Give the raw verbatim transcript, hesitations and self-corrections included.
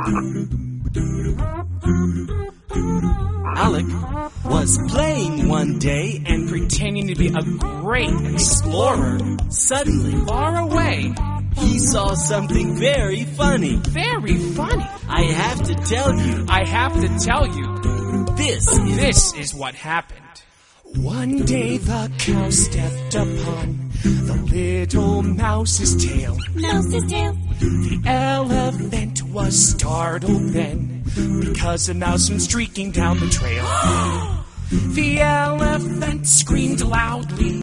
Alec was playing one day and pretending to be a great explorer. Suddenly, Far away. he saw something very funny. Very funny. I have to tell you, I have to tell you, this is... this is what happened. One day the cow stepped upon the little mouse's tail. Mouse's tail. The elephant was startled then, because a mouse went streaking down the trail. The elephant screamed loudly.